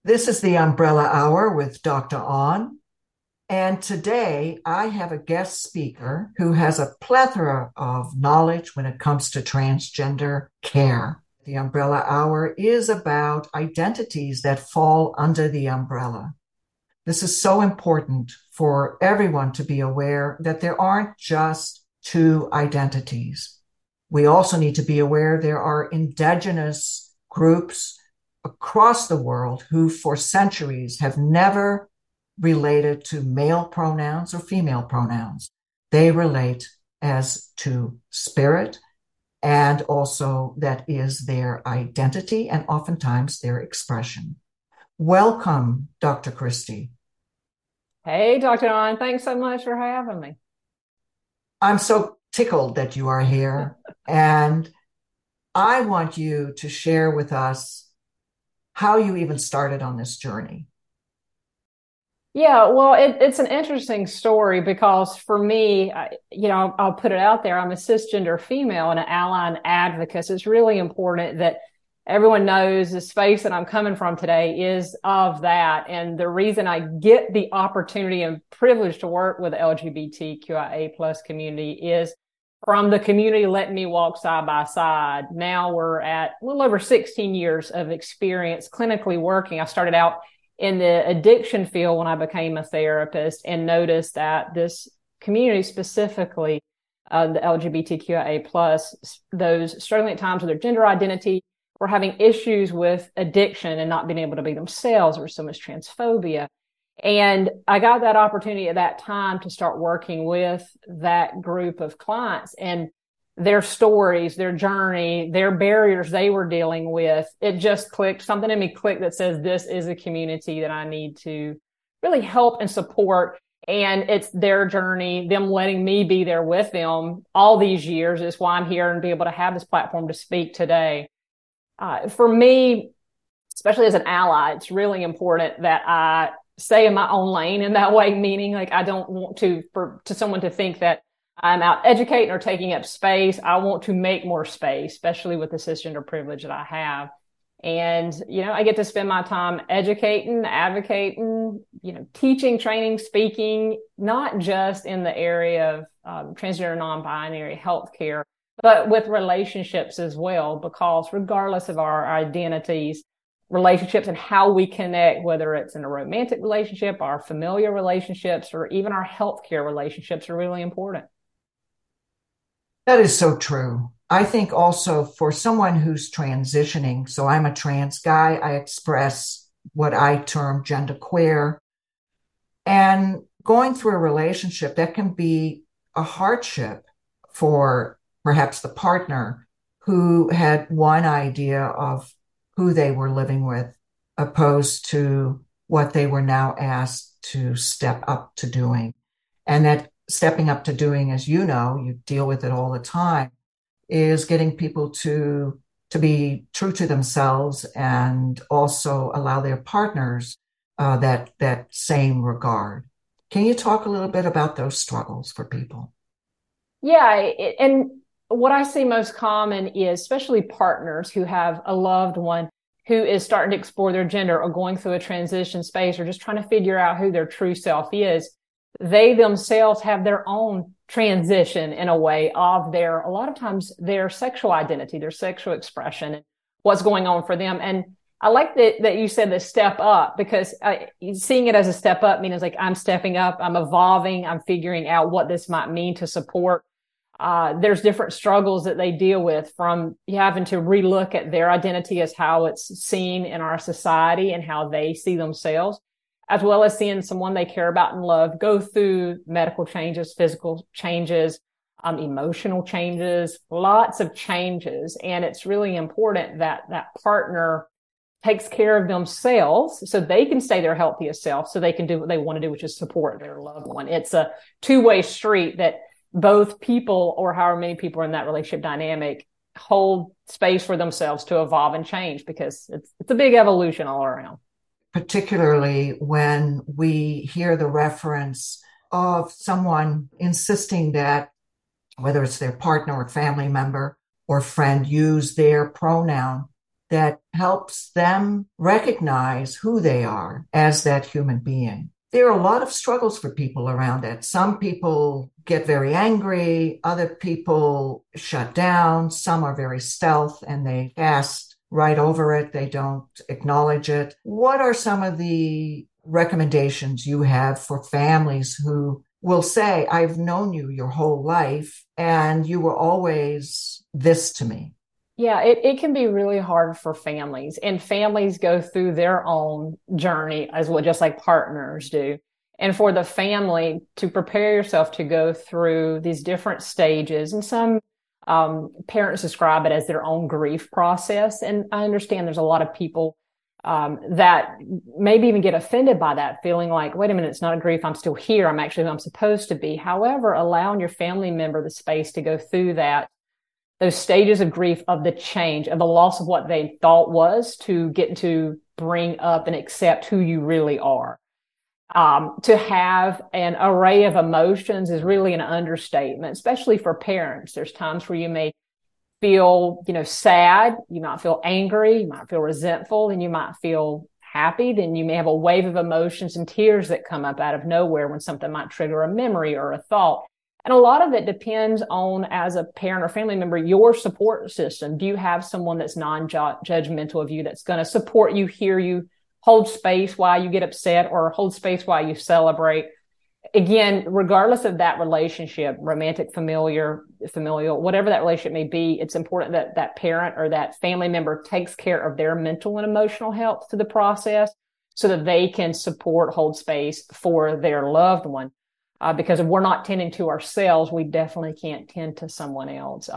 This is the Umbrella Hour with Dr. On. And today I have a guest speaker who has a plethora of knowledge when it comes to transgender care. The Umbrella Hour is about identities that fall under the umbrella. This is so important for everyone to be aware that there aren't just two identities. We also need to be aware there are indigenous groups across the world who for centuries have never related to male pronouns or female pronouns. They relate as to spirit, and also that is their identity and oftentimes their expression. Welcome, Dr. Christie. Hey, Dr. On, thanks so much for having me. I'm so tickled that you are here, and I want you to share with us how you even started on this journey. Yeah, well, it's an interesting story because for me, I'll put it out there. I'm a cisgender female and an ally and advocate. So it's really important that everyone knows the space that I'm coming from today is of that. And the reason I get the opportunity and privilege to work with the LGBTQIA plus community is from the community letting me walk side by side. Now we're at a little over 16 years of experience clinically working. I started out in the addiction field when I became a therapist and noticed that this community specifically, the LGBTQIA plus, those struggling at times with their gender identity, were having issues with addiction and not being able to be themselves. There was so much transphobia. And I got that opportunity at that time to start working with that group of clients and their stories, their journey, their barriers they were dealing with. It just clicked. Something in me clicked that says, this is a community that I need to really help and support. And it's their journey, them letting me be there with them all these years is why I'm here and be able to have this platform to speak today. For me, especially as an ally, it's really important that I stay in my own lane in that way, meaning like I don't want to someone to think that I'm out educating or taking up space. I want to make more space, especially with the cisgender privilege that I have. And, I get to spend my time educating, advocating, teaching, training, speaking, not just in the area of transgender, non-binary healthcare, but with relationships as well, because regardless of our identities, relationships and how we connect, whether it's in a romantic relationship, our familiar relationships, or even our healthcare relationships are really important. That is so true. I think also for someone who's transitioning, so I'm a trans guy, I express what I term genderqueer, and going through a relationship that can be a hardship for perhaps the partner who had one idea of who they were living with, opposed to what they were now asked to step up to doing. And that stepping up to doing, as you know, you deal with it all the time, is getting people to be true to themselves and also allow their partners that same regard. Can you talk a little bit about those struggles for people? Yeah, and what I see most common is especially partners who have a loved one who is starting to explore their gender or going through a transition space or just trying to figure out who their true self is. They themselves have their own transition in a way of a lot of times their sexual identity, their sexual expression, and what's going on for them. And I like that you said the step up because seeing it as a step up means like I'm stepping up, I'm evolving, I'm figuring out what this might mean to support. There's different struggles that they deal with from having to relook at their identity as how it's seen in our society and how they see themselves, as well as seeing someone they care about and love go through medical changes, physical changes, emotional changes, lots of changes. And it's really important that that partner takes care of themselves so they can stay their healthiest self, so they can do what they want to do, which is support their loved one. It's a two-way street that both people, or however many people are in that relationship dynamic, hold space for themselves to evolve and change, because it's a big evolution all around. Particularly when we hear the reference of someone insisting that whether it's their partner or family member or friend use their pronoun that helps them recognize who they are as that human being. There are a lot of struggles for people around that. Some people get very angry, other people shut down, some are very stealth and they pass right over it, they don't acknowledge it. What are some of the recommendations you have for families who will say, I've known you your whole life and you were always this to me? Yeah, it can be really hard for families, and families go through their own journey as well, just like partners do. And for the family to prepare yourself to go through these different stages, and some parents describe it as their own grief process. And I understand there's a lot of people that maybe even get offended by that, feeling like, wait a minute, it's not a grief. I'm still here. I'm actually who I'm supposed to be. However, allowing your family member the space to go through those stages of grief, of the change, of the loss of what they thought was, to get to bring up and accept who you really are. To have an array of emotions is really an understatement, especially for parents. There's times where you may feel, sad, you might feel angry, you might feel resentful, and you might feel happy. Then you may have a wave of emotions and tears that come up out of nowhere when something might trigger a memory or a thought. And a lot of it depends on, as a parent or family member, your support system. Do you have someone that's non-judgmental of you, that's going to support you, hear you, hold space while you get upset, or hold space while you celebrate? Again, regardless of that relationship, romantic, familial, whatever that relationship may be, it's important that that parent or that family member takes care of their mental and emotional health through the process, so that they can support, hold space for their loved one. Because if we're not tending to ourselves, we definitely can't tend to someone else.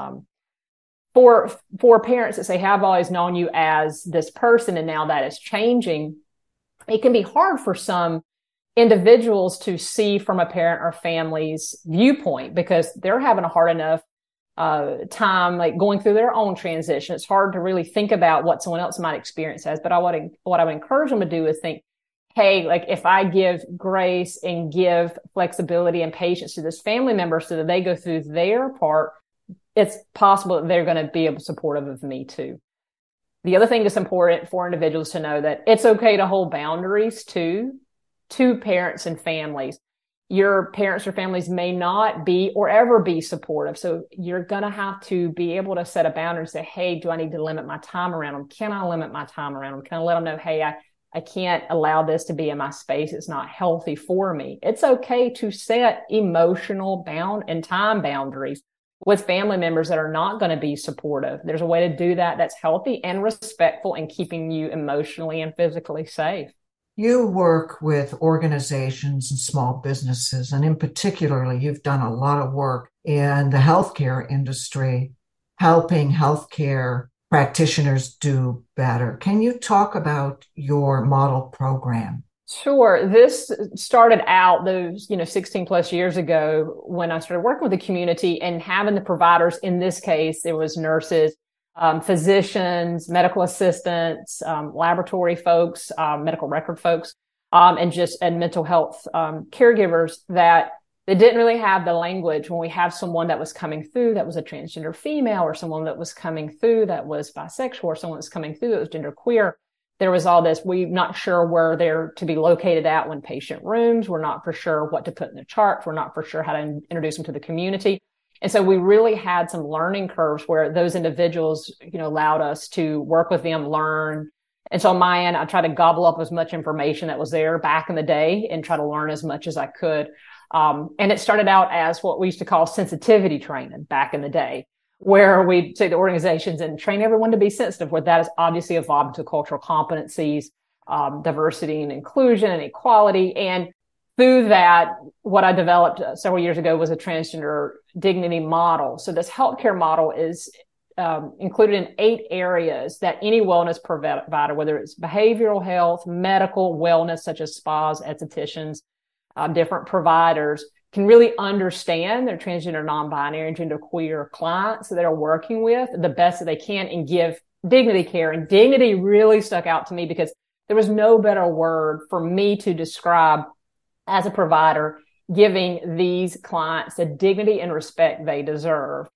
For parents that say, hey, I've always known you as this person, and now that is changing, it can be hard for some individuals to see from a parent or family's viewpoint, because they're having a hard enough time, like, going through their own transition. It's hard to really think about what someone else might experience as. But what I would encourage them to do is think, hey, like, if I give grace and give flexibility and patience to this family member so that they go through their part, it's possible that they're going to be supportive of me too. The other thing that's important for individuals to know, that it's okay to hold boundaries too, to parents and families. Your parents or families may not be or ever be supportive. So you're going to have to be able to set a boundary and say, hey, do I need to limit my time around them? Can I limit my time around them? Can I let them know, hey, I can't allow this to be in my space. It's not healthy for me. It's okay to set emotional and time boundaries with family members that are not going to be supportive. There's a way to do that that's healthy and respectful and keeping you emotionally and physically safe. You work with organizations and small businesses, and in particularly, you've done a lot of work in the healthcare industry, helping healthcare practitioners do better. Can you talk about your model program? Sure. This started out those, 16 plus years ago, when I started working with the community and having the providers. In this case, there was nurses, physicians, medical assistants, laboratory folks, medical record folks, and mental health caregivers that they didn't really have the language when we have someone that was coming through that was a transgender female, or someone that was coming through that was bisexual, or someone that was coming through that was genderqueer. There was all this, we're not sure where they're to be located at when patient rooms. We're not for sure what to put in the charts. We're not for sure how to introduce them to the community. And so we really had some learning curves where those individuals, allowed us to work with them, learn. And so on my end, I tried to gobble up as much information that was there back in the day and try to learn as much as I could. And it started out as what we used to call sensitivity training back in the day, where we'd say to organizations and train everyone to be sensitive, where that has obviously evolved into cultural competencies, diversity and inclusion and equality. And through that, what I developed several years ago was a transgender dignity model. So this healthcare model is included in 8 areas that any wellness provider, whether it's behavioral health, medical, wellness, such as spas, estheticians, different providers, can really understand their transgender, non-binary, and genderqueer clients that they're working with the best that they can, and give dignity care. And dignity really stuck out to me because there was no better word for me to describe, as a provider, giving these clients the dignity and respect they deserve.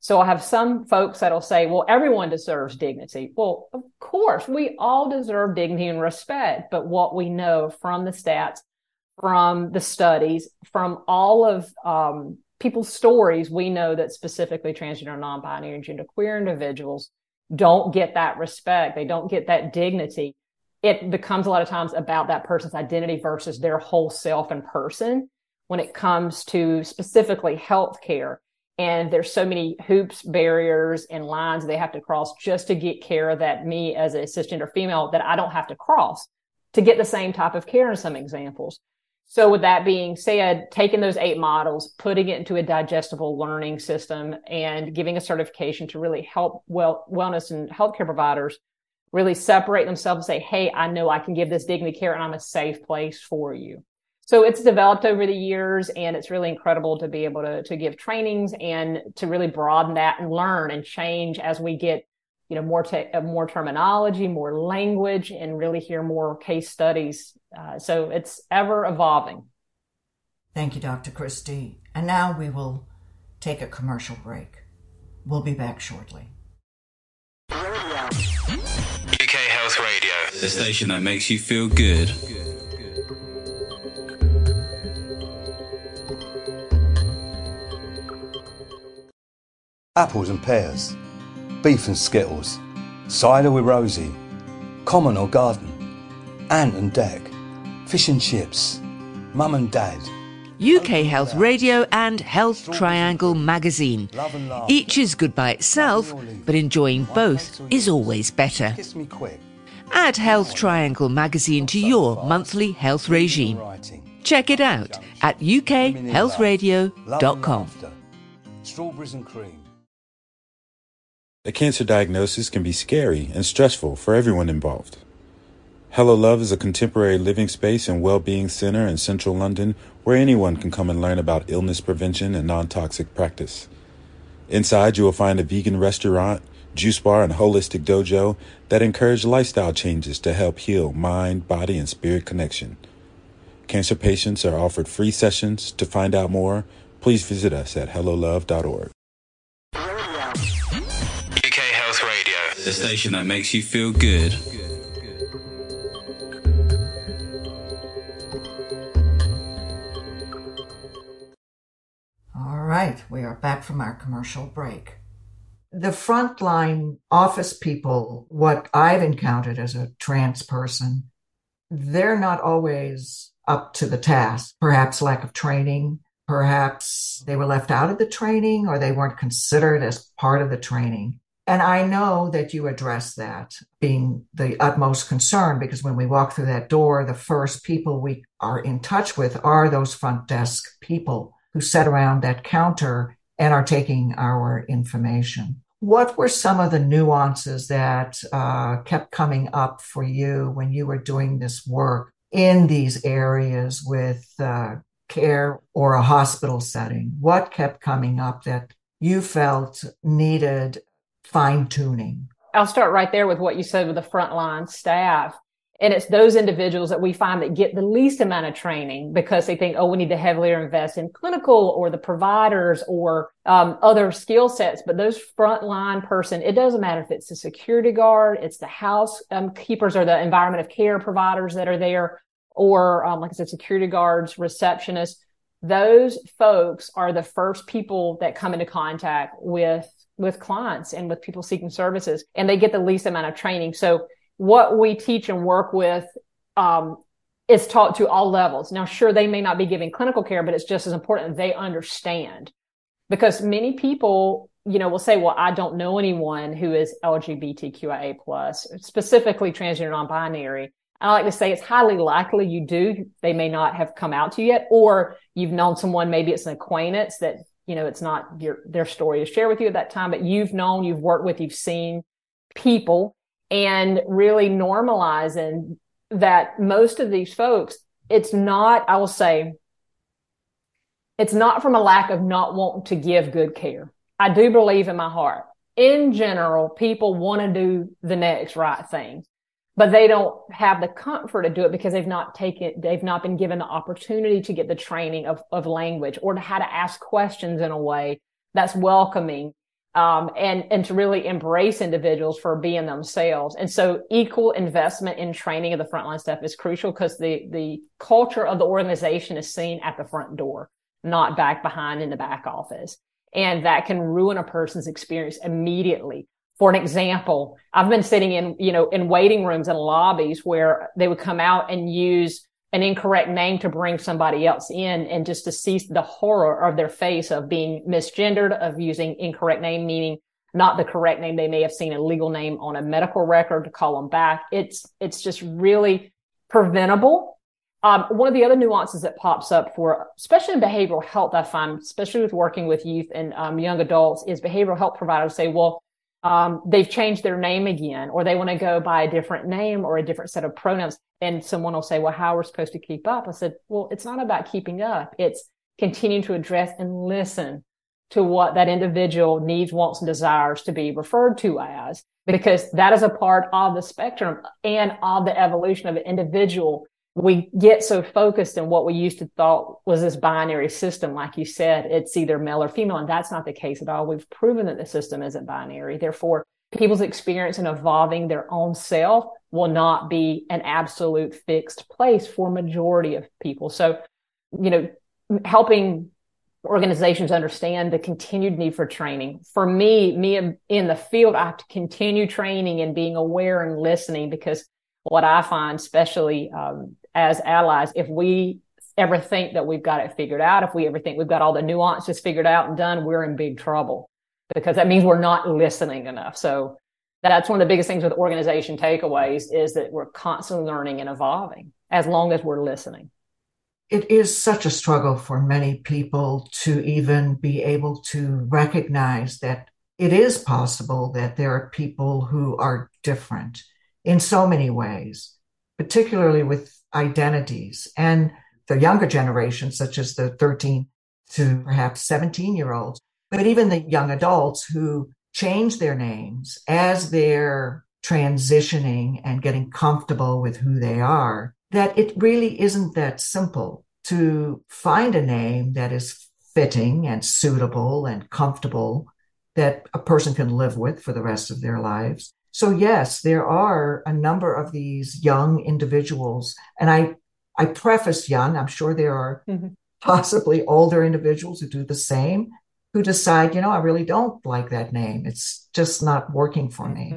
So I have some folks that'll say, well, everyone deserves dignity. Well, of course, we all deserve dignity and respect. But what we know from the stats, from the studies, from all of people's stories, we know that specifically transgender, non-binary, and genderqueer individuals don't get that respect. They don't get that dignity. It becomes a lot of times about that person's identity versus their whole self and person when it comes to specifically healthcare. And there's so many hoops, barriers, and lines they have to cross just to get care that me as a cisgender female that I don't have to cross to get the same type of care in some examples. So with that being said, taking those 8 models, putting it into a digestible learning system and giving a certification to really help wellness and healthcare providers really separate themselves and say, hey, I know I can give this dignity care and I'm a safe place for you. So it's developed over the years, and it's really incredible to be able to give trainings and to really broaden that and learn and change as we get, more terminology, more language, and really hear more case studies. So it's ever evolving. Thank you, Dr. Christie. And now we will take a commercial break. We'll be back shortly. UK Health Radio, the station that makes you feel good. Apples and pears, beef and skittles, cider with Rosie, common or garden, ant and deck, fish and chips, mum and dad. UK Health Radio and Health Triangle magazine. Each is good by itself, but enjoying both is always better. Kiss me quick. Add Health Triangle magazine to your monthly health regime. Check it out at ukhealthradio.com. Strawberries and cream. A cancer diagnosis can be scary and stressful for everyone involved. Hello Love is a contemporary living space and well-being center in central London where anyone can come and learn about illness prevention and non-toxic practice. Inside, you will find a vegan restaurant, juice bar, and holistic dojo that encourage lifestyle changes to help heal mind, body, and spirit connection. Cancer patients are offered free sessions. To find out more, please visit us at hellolove.org. UK Health Radio, the station that makes you feel good. All right, we are back from our commercial break. The frontline office people, what I've encountered as a trans person, they're not always up to the task. Perhaps lack of training, perhaps they were left out of the training or they weren't considered as part of the training. And I know that you address that being the utmost concern because when we walk through that door, the first people we are in touch with are those front desk people who sit around that counter and are taking our information. What were some of the nuances that kept coming up for you when you were doing this work in these areas with care or a hospital setting? What kept coming up that you felt needed fine-tuning? I'll start right there with what you said with the frontline staff. And it's those individuals that we find that get the least amount of training because they think, oh, we need to heavily invest in clinical or the providers or other skill sets. But those frontline person, it doesn't matter if it's the security guard, it's the housekeepers or the environment of care providers that are there, or like I said, security guards, receptionists. Those folks are the first people that come into contact with clients and with people seeking services, and they get the least amount of training. So what we teach and work with is taught to all levels. Now, sure, they may not be giving clinical care, but it's just as important that they understand. Because many people, will say, well, I don't know anyone who is LGBTQIA+, specifically transgender non-binary. I like to say it's highly likely you do. They may not have come out to you yet, or you've known someone, maybe it's an acquaintance that, it's not their story to share with you at that time, but you've known, you've worked with, you've seen people. And really normalizing that most of these folks, it's not, I will say, it's not from a lack of not wanting to give good care. I do believe in my heart. In general, people want to do the next right thing, but they don't have the comfort to do it because they've not been given the opportunity to get the training of language or to how to ask questions in a way that's welcoming. and to really embrace individuals for being themselves. And so equal investment in training of the frontline staff is crucial because the culture of the organization is seen at the front door, not back behind in the back office. And that can ruin a person's experience immediately. For an example, I've been sitting in waiting rooms and lobbies where they would come out and use an incorrect name to bring somebody else in, and just to see the horror of their face of being misgendered, of using incorrect name, meaning not the correct name. They may have seen a legal name on a medical record to call them back. It's just really preventable. One of the other nuances that pops up for, especially in behavioral health, I find, especially with working with youth and young adults, is behavioral health providers say, well, they've changed their name again, or they want to go by a different name or a different set of pronouns. And someone will say, well, how are we supposed to keep up? I said, well, it's not about keeping up. It's continuing to address and listen to what that individual needs, wants, and desires to be referred to as, because that is a part of the spectrum and of the evolution of an individual. We get so focused in what we used to thought was this binary system. Like you said, it's either male or female, and that's not the case at all. We've proven that the system isn't binary. Therefore, people's experience in evolving their own self will not be an absolute fixed place for majority of people. So, helping organizations understand the continued need for training. For me in the field, I have to continue training and being aware and listening, because what I find, especially as allies, if we ever think that we've got it figured out, if we ever think we've got all the nuances figured out and done, we're in big trouble, because that means we're not listening enough. So that's one of the biggest things with organization takeaways, is that we're constantly learning and evolving as long as we're listening. It is such a struggle for many people to even be able to recognize that it is possible that there are people who are different in so many ways, particularly with identities. And the younger generation, such as the 13 to perhaps 17-year-olds, but even the young adults who change their names as they're transitioning and getting comfortable with who they are, that it really isn't that simple to find a name that is fitting and suitable and comfortable that a person can live with for the rest of their lives. So yes, there are a number of these young individuals, and I preface young, I'm sure there are possibly older individuals who do the same, who decide, I really don't like that name. It's just not working for me.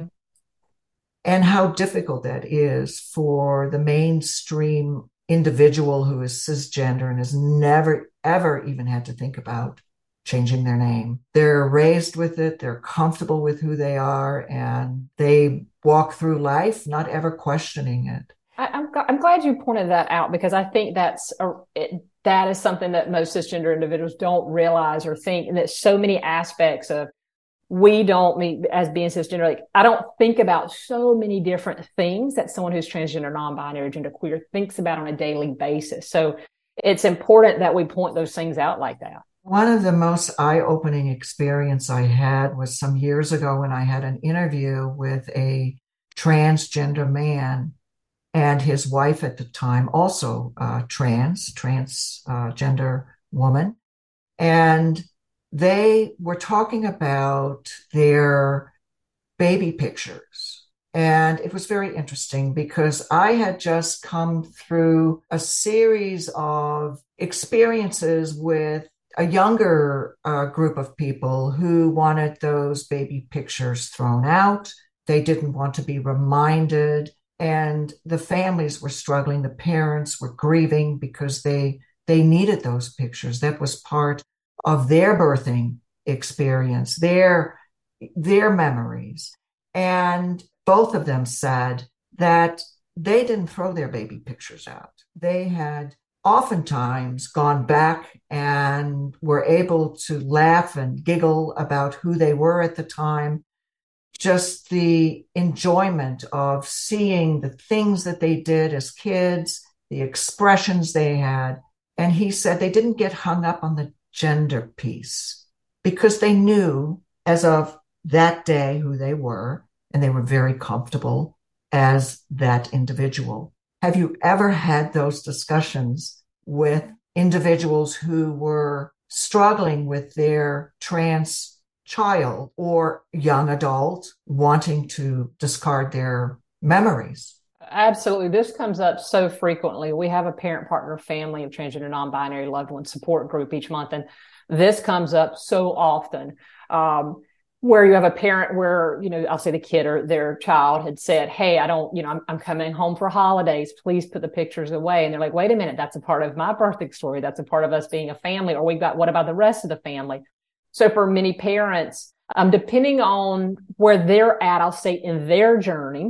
And how difficult that is for the mainstream individual who is cisgender and has never, ever even had to think about changing their name. They're raised with it. They're comfortable with who they are, and they walk through life not ever questioning it. I'm glad you pointed that out, because I think that is something that most cisgender individuals don't realize or think, and that so many aspects of we don't, as being cisgender, like I don't think about so many different things that someone who's transgender, non-binary, genderqueer thinks about on a daily basis. So it's important that we point those things out like that. One of the most eye-opening experience I had was some years ago when I had an interview with a transgender man and his wife at the time, also transgender woman. And they were talking about their baby pictures. And it was very interesting because I had just come through a series of experiences with a younger group of people who wanted those baby pictures thrown out. They didn't want to be reminded. And the families were struggling. The parents were grieving because they needed those pictures. That was part of their birthing experience, their memories. And both of them said that they didn't throw their baby pictures out. They had oftentimes gone back and were able to laugh and giggle about who they were at the time. Just the enjoyment of seeing the things that they did as kids, the expressions they had. And he said they didn't get hung up on the gender piece because they knew as of that day who they were, and they were very comfortable as that individual. Have you ever had those discussions with individuals who were struggling with their trans child or young adult wanting to discard their memories? Absolutely. This comes up so frequently. We have a parent, partner, family of transgender, non-binary loved one support group each month. And this comes up so often, where you have a parent where, I'll say the kid or their child had said, hey, I'm coming home for holidays. Please put the pictures away. And they're like, wait a minute, that's a part of my birthday story. That's a part of us being a family. Or what about the rest of the family? So for many parents, depending on where they're at, I'll say in their journey,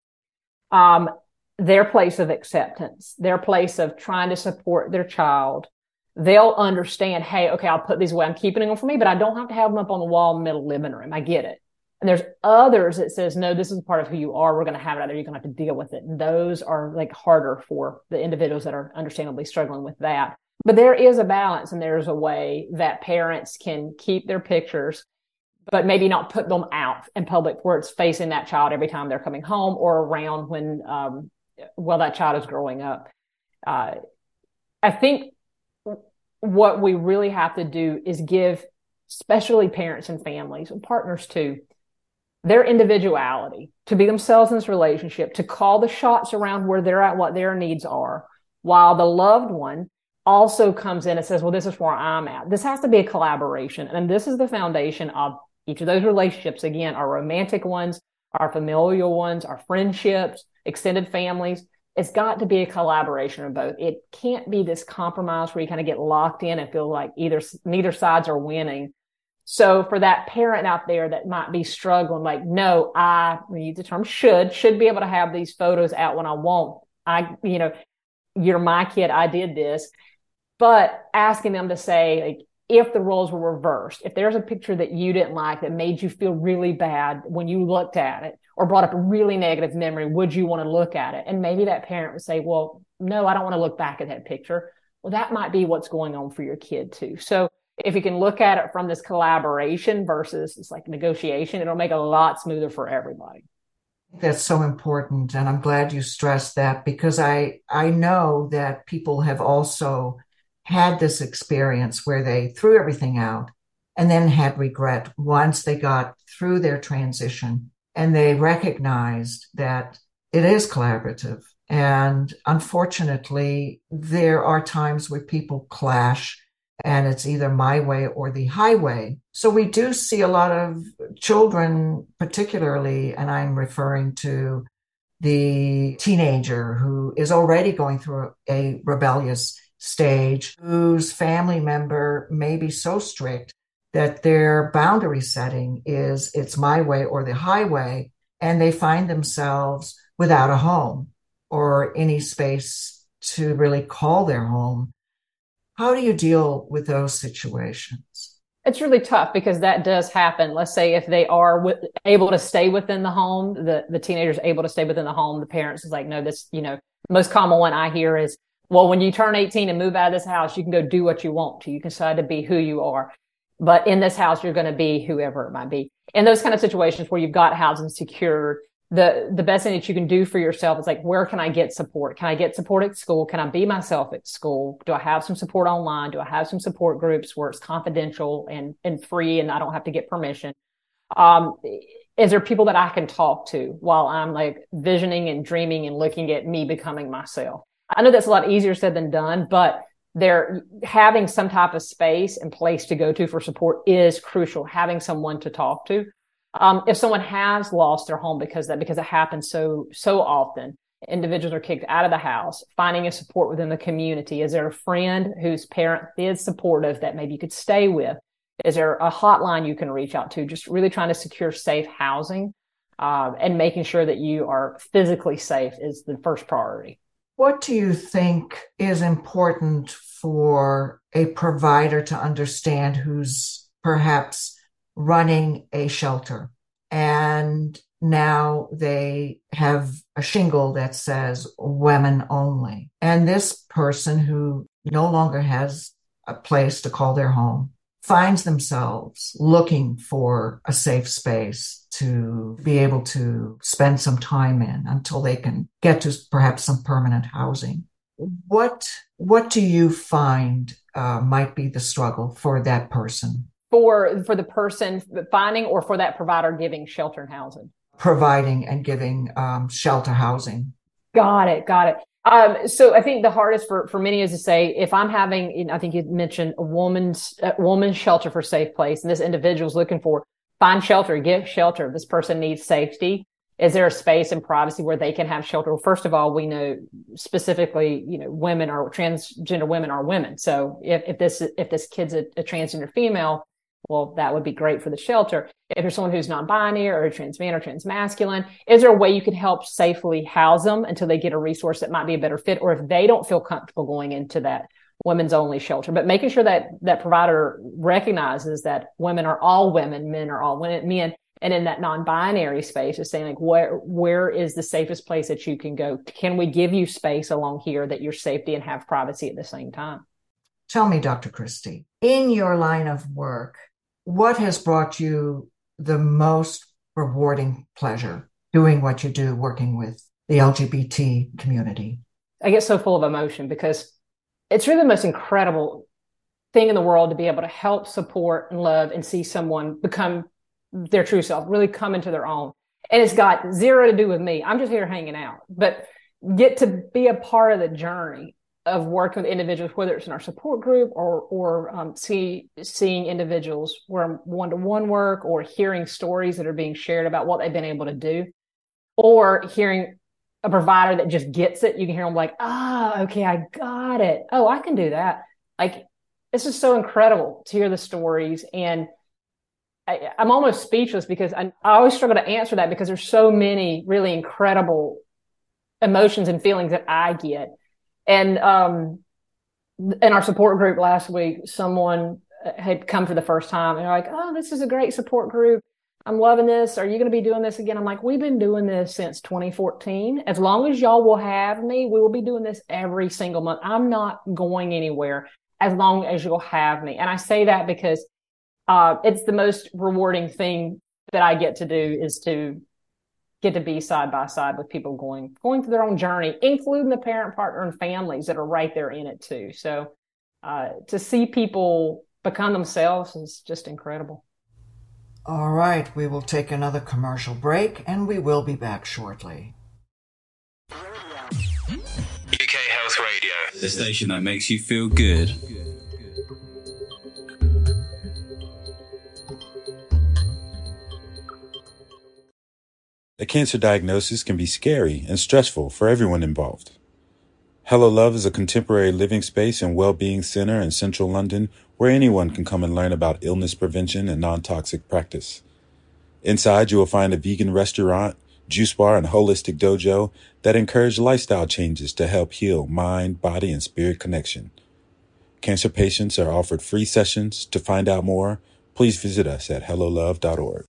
their place of acceptance, their place of trying to support their child, they'll understand, hey, okay, I'll put these away. I'm keeping them for me, but I don't have to have them up on the wall in the middle living room. I get it. And there's others that says, no, this is part of who you are. We're going to have it out there. You're going to have to deal with it. And those are like harder for the individuals that are understandably struggling with that. But there is a balance, and there's a way that parents can keep their pictures, but maybe not put them out in public where it's facing that child every time they're coming home or around when, that child is growing up. I think what we really have to do is give, especially parents and families and partners too, their individuality to be themselves in this relationship, to call the shots around where they're at, what their needs are, while the loved one also comes in and says, well, this is where I'm at. This has to be a collaboration. And this is the foundation of each of those relationships. Again, our romantic ones, our familial ones, our friendships, extended families. It's got to be a collaboration of both. It can't be this compromise where you kind of get locked in and feel like neither sides are winning. So for that parent out there that might be struggling, like, no, we use the term should be able to have these photos out when I want. You're my kid. I did this. But asking them to say, like, if the roles were reversed, if there's a picture that you didn't like that made you feel really bad when you looked at it or brought up a really negative memory, would you want to look at it? And maybe that parent would say, well, no, I don't want to look back at that picture. Well, that might be what's going on for your kid too. So if you can look at it from this collaboration versus it's like negotiation, it'll make it a lot smoother for everybody. That's so important. And I'm glad you stressed that, because I know that people have also had this experience where they threw everything out and then had regret once they got through their transition and they recognized that it is collaborative. And unfortunately, there are times where people clash and it's either my way or the highway. So we do see a lot of children, particularly, and I'm referring to the teenager who is already going through a rebellious stage, whose family member may be so strict that their boundary setting is it's my way or the highway, and they find themselves without a home or any space to really call their home. How do you deal with those situations? It's really tough because that does happen. Let's say if they are able to stay within the home, the teenager's able to stay within the home, the parents is like, no, this, most common one I hear is, well, when you turn 18 and move out of this house, you can go do what you want to. You can decide to be who you are. But in this house, you're going to be whoever it might be. In those kind of situations where you've got housing secured, the best thing that you can do for yourself is like, where can I get support? Can I get support at school? Can I be myself at school? Do I have some support online? Do I have some support groups where it's confidential and free and I don't have to get permission? Is there people that I can talk to while I'm like visioning and dreaming and looking at me becoming myself? I know that's a lot easier said than done, but they're having some type of space and place to go to for support is crucial. Having someone to talk to. If someone has lost their home because it happens so often, individuals are kicked out of the house, finding a support within the community. Is there a friend whose parent is supportive that maybe you could stay with? Is there a hotline you can reach out to? Just really trying to secure safe housing, and making sure that you are physically safe is the first priority. What do you think is important for a provider to understand who's perhaps running a shelter and now they have a shingle that says women only, and this person who no longer has a place to call their home finds themselves looking for a safe space to be able to spend some time in until they can get to perhaps some permanent housing? What do you find might be the struggle for that person? For the person finding or for that provider giving shelter and housing? Providing and giving shelter housing. Got it. So I think the hardest for many is to say, if I'm having, I think you mentioned a woman's shelter for safe place, and this individual's looking for, find shelter, give shelter. This person needs safety. Is there a space and privacy where they can have shelter? Well, first of all, we know specifically, women are transgender women are women. So if this kid's a transgender female, well, that would be great for the shelter. If there's someone who's non-binary or a trans man or transmasculine, is there a way you can help safely house them until they get a resource that might be a better fit? Or if they don't feel comfortable going into that women's only shelter, but making sure that provider recognizes that women are all women, men are all men. And in that non-binary space is saying, like, where is the safest place that you can go? Can we give you space along here that you're safety and have privacy at the same time? Tell me, Dr. Christie, in your line of work, what has brought you the most rewarding pleasure doing what you do, working with the LGBT community? I get so full of emotion because it's really the most incredible thing in the world to be able to help, support, and love and see someone become their true self, really come into their own. And it's got zero to do with me. I'm just here hanging out, but get to be a part of the journey of working with individuals, whether it's in our support group or seeing individuals where one-to-one work, or hearing stories that are being shared about what they've been able to do, or hearing a provider that just gets it. You can hear them like, okay, I got it. Oh, I can do that. Like, it's just so incredible to hear the stories. And I'm almost speechless because I always struggle to answer that because there's so many really incredible emotions and feelings that I get. And in our support group last week, someone had come for the first time and they're like, oh, this is a great support group. I'm loving this. Are you going to be doing this again? I'm like, we've been doing this since 2014. As long as y'all will have me, we will be doing this every single month. I'm not going anywhere as long as you'll have me. And I say that because it's the most rewarding thing that I get to do, is to get to be side by side with people going through their own journey, including the parent, partner, and families that are right there in it too. So to see people become themselves is just incredible. All right, we will take another commercial break and we will be back shortly. UK Health Radio, the station that makes you feel good. A cancer diagnosis can be scary and stressful for everyone involved. Hello Love is a contemporary living space and well-being center in central London where anyone can come and learn about illness prevention and non-toxic practice. Inside, you will find a vegan restaurant, juice bar, and holistic dojo that encourage lifestyle changes to help heal mind, body, and spirit connection. Cancer patients are offered free sessions. To find out more, please visit us at hellolove.org.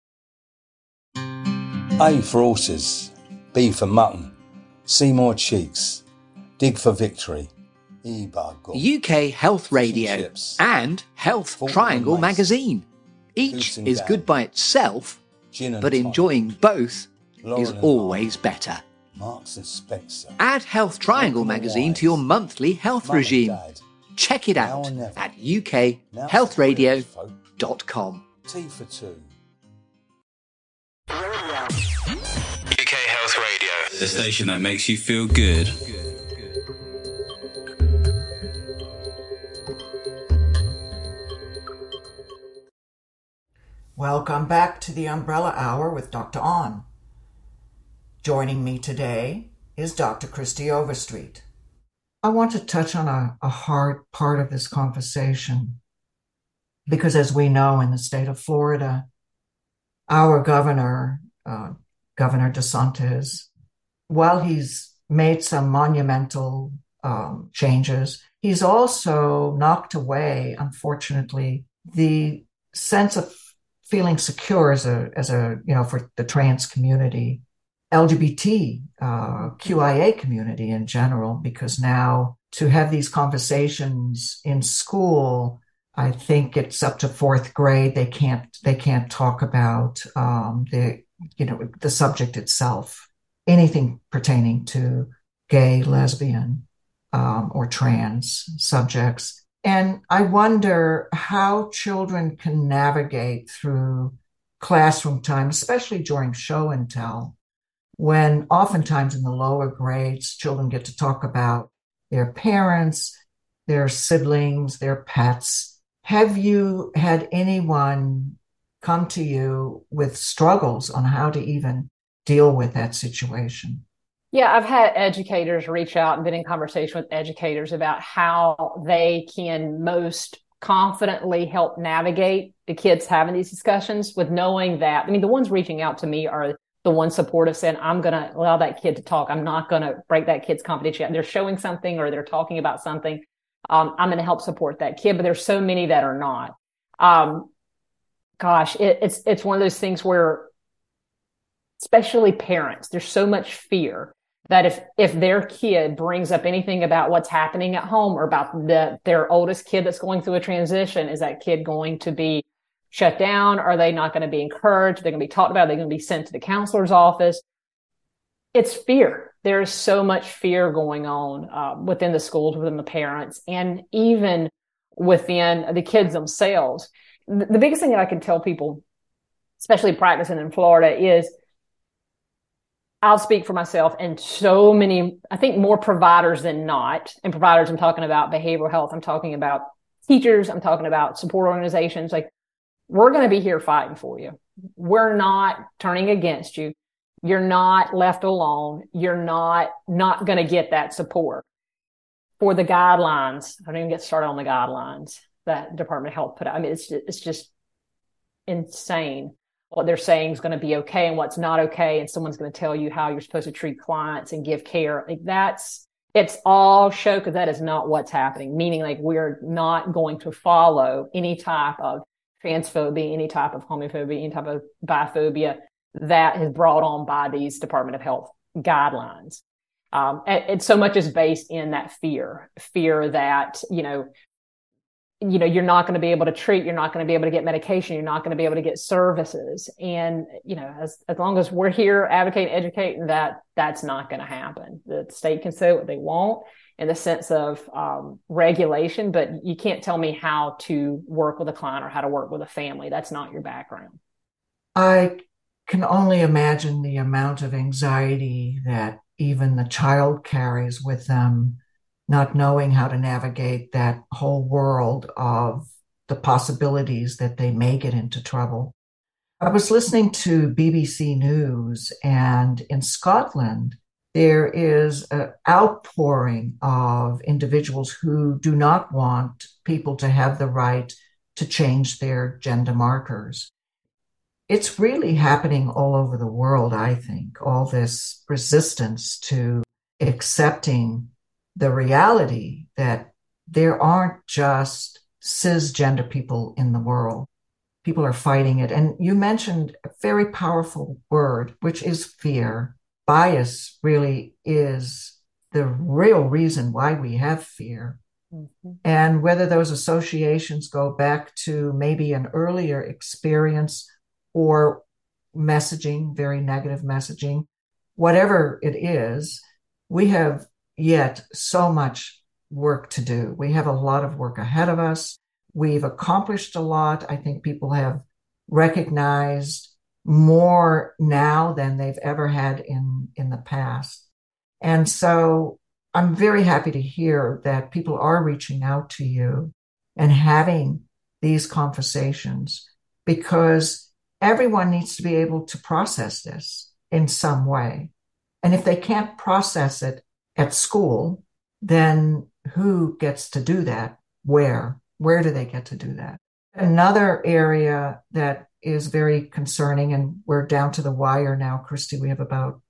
A for horses, B for mutton, C more cheeks, dig for victory, E by God. UK Health Radio and Health Triangle magazine. Each is good by itself, but enjoying both is always better. Marks and Spencer. Add Health Triangle magazine to your monthly health regime. Check it out at ukhealthradio.com. T for two. UK Health Radio, the station that makes you feel good. Welcome back to the Umbrella Hour with Dr. On. Joining me today is Dr. Christie Overstreet. I want to touch on a hard part of this conversation because, as we know, in the state of Florida, our governor, Governor DeSantis, while he's made some monumental changes, he's also knocked away, unfortunately, the sense of feeling secure as a for the trans community, LGBT, QIA community in general, because now to have these conversations in school, I think it's up to fourth grade. They can't talk about the subject itself, anything pertaining to gay, lesbian, or trans subjects. And I wonder how children can navigate through classroom time, especially during show and tell, when oftentimes in the lower grades, children get to talk about their parents, their siblings, their pets. Have you had anyone come to you with struggles on how to even deal with that situation? Yeah, I've had educators reach out and been in conversation with educators about how they can most confidently help navigate the kids having these discussions with knowing that, I mean, the ones reaching out to me are the ones supportive saying, I'm going to allow that kid to talk. I'm not going to break that kid's confidentiality. They're showing something or they're talking about something. I'm going to help support that kid, but there's so many that are not. It's one of those things where, especially parents, there's so much fear that if their kid brings up anything about what's happening at home or about their oldest kid that's going through a transition, is that kid going to be shut down? Are they not going to be encouraged? They're going to be talked about. They're going to be sent to the counselor's office. It's fear. There's so much fear going on within the schools, within the parents, and even within the kids themselves. The biggest thing that I can tell people, especially practicing in Florida, is I'll speak for myself and so many, I think more providers than not. And providers, I'm talking about behavioral health. I'm talking about teachers. I'm talking about support organizations. Like, we're going to be here fighting for you. We're not turning against you. You're not left alone. You're not going to get that support. For the guidelines, I don't even get started on the guidelines that Department of Health put out. I mean, it's just insane. What they're saying is going to be okay and what's not okay. And someone's going to tell you how you're supposed to treat clients and give care. Like, it's all show, because that is not what's happening. Meaning, like, we're not going to follow any type of transphobia, any type of homophobia, any type of biphobia that is brought on by these Department of Health guidelines. And so much is based in that fear that, you're not going to be able to treat, you're not going to be able to get medication, you're not going to be able to get services. And, as long as we're here advocating, educating, that's not going to happen. The state can say what they want in the sense of regulation, but you can't tell me how to work with a client or how to work with a family. That's not your background. I can only imagine the amount of anxiety that even the child carries with them, not knowing how to navigate that whole world of the possibilities that they may get into trouble. I was listening to BBC News, and in Scotland, there is an outpouring of individuals who do not want people to have the right to change their gender markers. It's really happening all over the world, I think, all this resistance to accepting the reality that there aren't just cisgender people in the world. People are fighting it. And you mentioned a very powerful word, which is fear. Bias really is the real reason why we have fear. Mm-hmm. And whether those associations go back to maybe an earlier experience or messaging, very negative messaging, whatever it is, we have yet so much work to do. We have a lot of work ahead of us. We've accomplished a lot. I think people have recognized more now than they've ever had in the past. And so I'm very happy to hear that people are reaching out to you and having these conversations, because everyone needs to be able to process this in some way. And if they can't process it at school, then who gets to do that? Where do they get to do that? Another area that is very concerning, and we're down to the wire now, Christy, we have about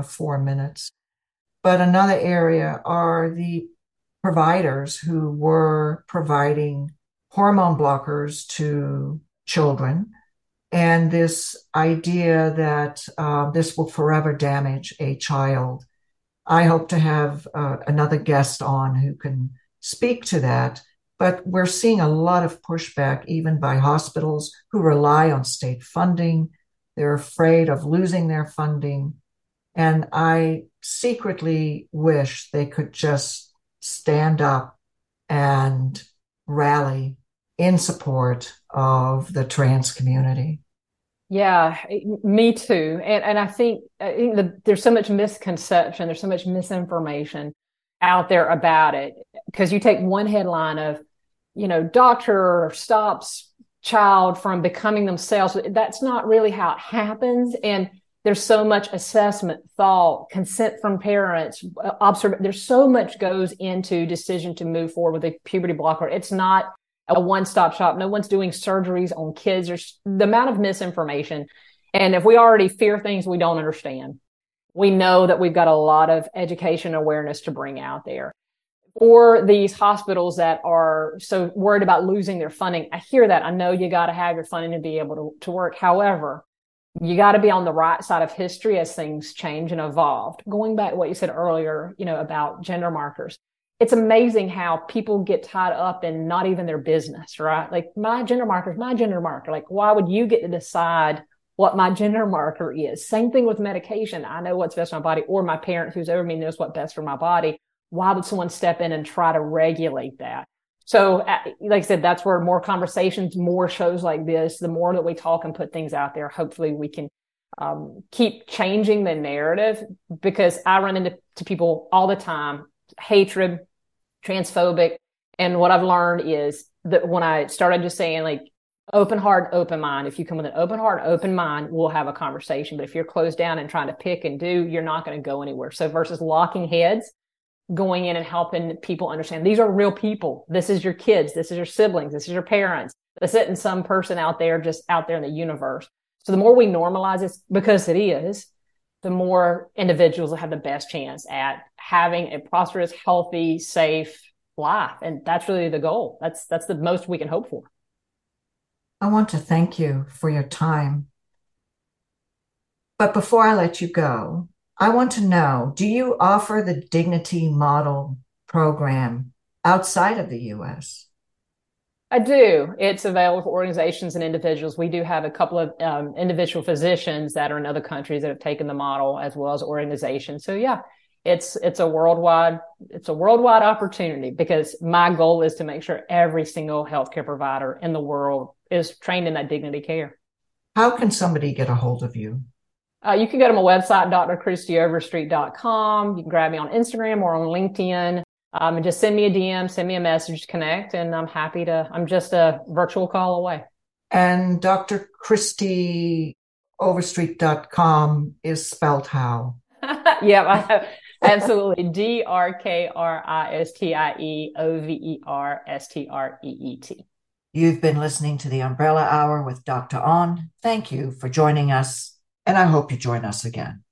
4 minutes. But another area are the providers who were providing hormone blockers to children, and this idea that this will forever damage a child. I hope to have another guest on who can speak to that, but we're seeing a lot of pushback even by hospitals who rely on state funding. They're afraid of losing their funding. And I secretly wish they could just stand up and rally in support of the trans community. Yeah, me too. And I think there's so much misconception, there's so much misinformation out there about it. Because you take one headline of, doctor stops child from becoming themselves. That's not really how it happens. And there's so much assessment, thought, consent from parents, there's so much goes into decision to move forward with a puberty blocker. It's not a one-stop shop. No one's doing surgeries on kids. There's the amount of misinformation. And if we already fear things we don't understand, we know that we've got a lot of education awareness to bring out there. Or these hospitals that are so worried about losing their funding. I hear that. I know you got to have your funding to be able to work. However, you got to be on the right side of history as things change and evolve. Going back to what you said earlier, about gender markers. It's amazing how people get tied up in not even their business, right? Like, my gender marker is my gender marker. Like, why would you get to decide what my gender marker is? Same thing with medication. I know what's best for my body, or my parent who's over me knows what's best for my body. Why would someone step in and try to regulate that? So, like I said, that's where more conversations, more shows like this, the more that we talk and put things out there, hopefully we can keep changing the narrative, because I run into people all the time, hatred, transphobic. And what I've learned is that when I started just saying, like, open heart, open mind, if you come with an open heart, open mind, we'll have a conversation. But if you're closed down and trying to pick and do, you're not going to go anywhere. So versus locking heads, going in and helping people understand these are real people. This is your kids. This is your siblings. This is your parents. This isn't some person out there, just out there in the universe. So the more we normalize this, because it is, the more individuals will have the best chance at having a prosperous, healthy, safe life. And that's really the goal. That's the most we can hope for. I want to thank you for your time. But before I let you go, I want to know, do you offer the Dignity Model program outside of the U.S.? I do. It's available for organizations and individuals. We do have a couple of individual physicians that are in other countries that have taken the model, as well as organizations. So yeah, it's a worldwide opportunity, because my goal is to make sure every single healthcare provider in the world is trained in that dignity care. How can somebody get a hold of you? You can go to my website, drchristyoverstreet.com. You can grab me on Instagram or on LinkedIn, and just send me a DM, send me a message, connect, and I'm just a virtual call away. And drchristyoverstreet.com is spelled how? Yeah, absolutely. DRKRISTIEOVERSTREET. You've been listening to the Umbrella Hour with Dr. On. Thank you for joining us, and I hope you join us again.